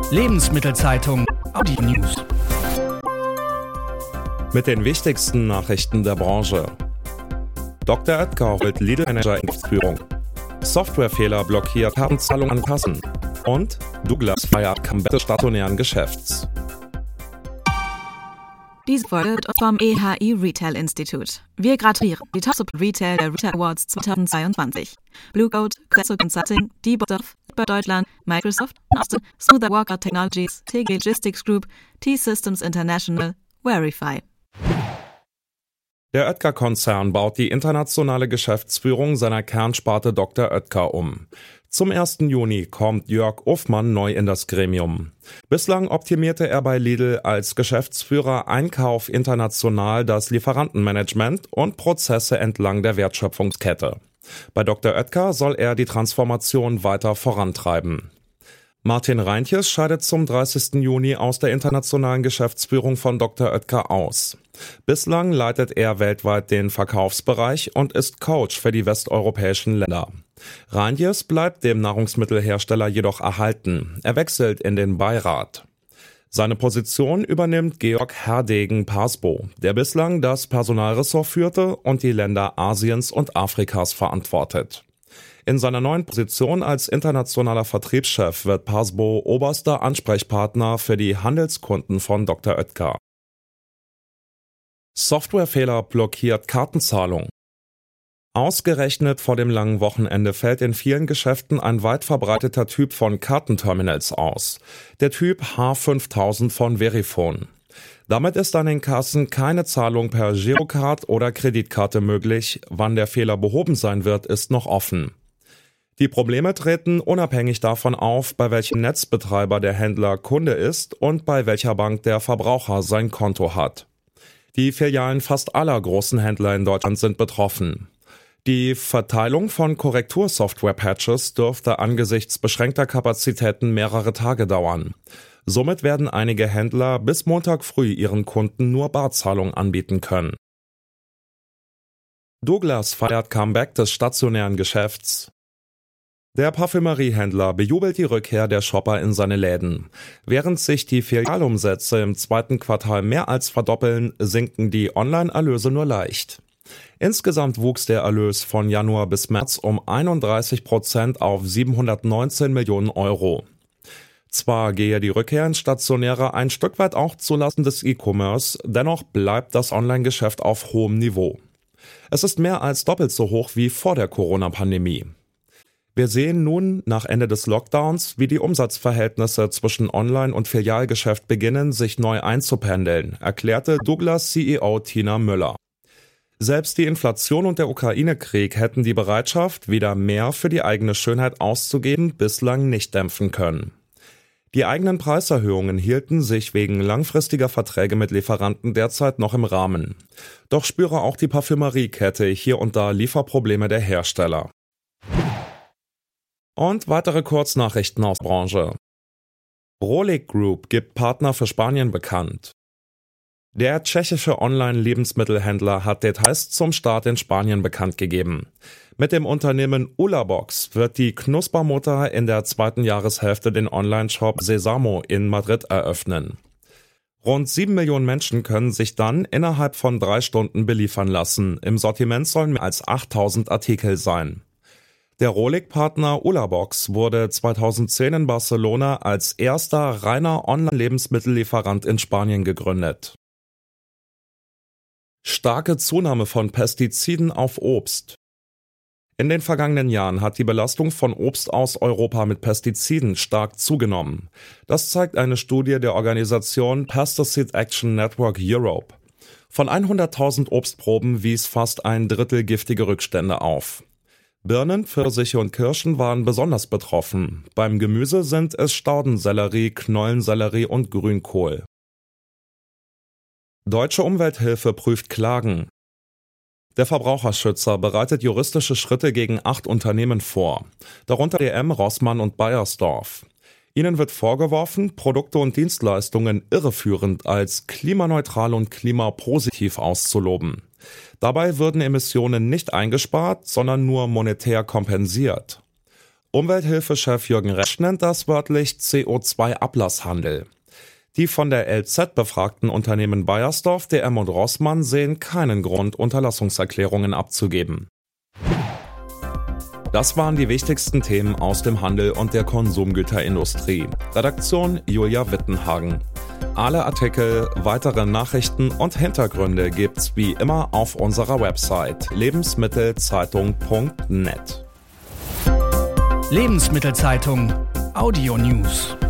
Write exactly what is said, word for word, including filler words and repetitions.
Lebensmittelzeitung Audio News. Mit den wichtigsten Nachrichten der Branche. Doktor Oetker holt Lidl-Manager in Führung. Softwarefehler blockiert Kartenzahlung an Kassen. Und Douglas feiert Comeback des stationären Geschäfts. Diese Folge wird vom E H I Retail Institute. Wir gratulieren die Top Retail der Retail Awards zweitausendzweiundzwanzig. Blue Coat, Quetzal Consulting, Debosoft, bei Deutschland, Microsoft, Austin, Smoother Walker Technologies, T G Logistics Group, T-Systems International, Verify. Der Oetker-Konzern baut die internationale Geschäftsführung seiner Kernsparte Doktor Oetker um. Zum ersten Juni kommt Jörg Uffmann neu in das Gremium. Bislang optimierte er bei Lidl als Geschäftsführer Einkauf international das Lieferantenmanagement und Prozesse entlang der Wertschöpfungskette. Bei Doktor Oetker soll er die Transformation weiter vorantreiben. Martin Reintjes scheidet zum dreißigsten Juni aus der internationalen Geschäftsführung von Doktor Oetker aus. Bislang leitet er weltweit den Verkaufsbereich und ist Coach für die westeuropäischen Länder. Reintjes bleibt dem Nahrungsmittelhersteller jedoch erhalten. Er wechselt in den Beirat. Seine Position übernimmt Georg Herdegen-Pasbo, der bislang das Personalressort führte und die Länder Asiens und Afrikas verantwortet. In seiner neuen Position als internationaler Vertriebschef wird Pasbo oberster Ansprechpartner für die Handelskunden von Doktor Oetker. Softwarefehler blockiert Kartenzahlung. Ausgerechnet vor dem langen Wochenende fällt in vielen Geschäften ein weit verbreiteter Typ von Kartenterminals aus. Der Typ H fünftausend von Verifone. Damit ist an den Kassen keine Zahlung per Girocard oder Kreditkarte möglich. Wann der Fehler behoben sein wird, ist noch offen. Die Probleme treten unabhängig davon auf, bei welchem Netzbetreiber der Händler Kunde ist und bei welcher Bank der Verbraucher sein Konto hat. Die Filialen fast aller großen Händler in Deutschland sind betroffen. Die Verteilung von Korrektursoftware-Patches dürfte angesichts beschränkter Kapazitäten mehrere Tage dauern. Somit werden einige Händler bis Montag früh ihren Kunden nur Barzahlung anbieten können. Douglas feiert Comeback des stationären Geschäfts. Der Parfümeriehändler bejubelt die Rückkehr der Shopper in seine Läden. Während sich die Filialumsätze im zweiten Quartal mehr als verdoppeln, sinken die Online-Erlöse nur leicht. Insgesamt wuchs der Erlös von Januar bis März um einunddreißig Prozent auf siebenhundertneunzehn Millionen Euro. Zwar gehe die Rückkehr ins Stationäre ein Stück weit auch zulasten des E-Commerce, dennoch bleibt das Online-Geschäft auf hohem Niveau. Es ist mehr als doppelt so hoch wie vor der Corona-Pandemie. Wir sehen nun nach Ende des Lockdowns, wie die Umsatzverhältnisse zwischen Online- und Filialgeschäft beginnen, sich neu einzupendeln, erklärte Douglas C E O Tina Müller. Selbst die Inflation und der Ukraine-Krieg hätten die Bereitschaft, wieder mehr für die eigene Schönheit auszugeben, bislang nicht dämpfen können. Die eigenen Preiserhöhungen hielten sich wegen langfristiger Verträge mit Lieferanten derzeit noch im Rahmen. Doch spüre auch die Parfümeriekette hier und da Lieferprobleme der Hersteller. Und weitere Kurznachrichten aus der Branche. Rohlig Group gibt Partner für Spanien bekannt. Der tschechische Online-Lebensmittelhändler hat Details zum Start in Spanien bekannt gegeben. Mit dem Unternehmen Ulabox wird die Knuspermutter in der zweiten Jahreshälfte den Online-Shop Sesamo in Madrid eröffnen. Rund sieben Millionen Menschen können sich dann innerhalb von drei Stunden beliefern lassen. Im Sortiment sollen mehr als achttausend Artikel sein. Der Rohlig-Partner Ulabox wurde zweitausendzehn in Barcelona als erster reiner Online-Lebensmittellieferant in Spanien gegründet. Starke Zunahme von Pestiziden auf Obst. In den vergangenen Jahren hat die Belastung von Obst aus Europa mit Pestiziden stark zugenommen. Das zeigt eine Studie der Organisation Pesticide Action Network Europe. Von hunderttausend Obstproben wies fast ein Drittel giftige Rückstände auf. Birnen, Pfirsiche und Kirschen waren besonders betroffen. Beim Gemüse sind es Staudensellerie, Knollensellerie und Grünkohl. Deutsche Umwelthilfe prüft Klagen. Der Verbraucherschützer bereitet juristische Schritte gegen acht Unternehmen vor, darunter D M, Rossmann und Beiersdorf. Ihnen wird vorgeworfen, Produkte und Dienstleistungen irreführend als klimaneutral und klimapositiv auszuloben. Dabei würden Emissionen nicht eingespart, sondern nur monetär kompensiert. Umwelthilfechef Jürgen Resch nennt das wörtlich C O zwei Ablasshandel. Die von der L Z befragten Unternehmen Beiersdorf, D M und Rossmann sehen keinen Grund, Unterlassungserklärungen abzugeben. Das waren die wichtigsten Themen aus dem Handel und der Konsumgüterindustrie. Redaktion Julia Wittenhagen. Alle Artikel, weitere Nachrichten und Hintergründe gibt's wie immer auf unserer Website lebensmittelzeitung punkt net. Lebensmittelzeitung Audio News.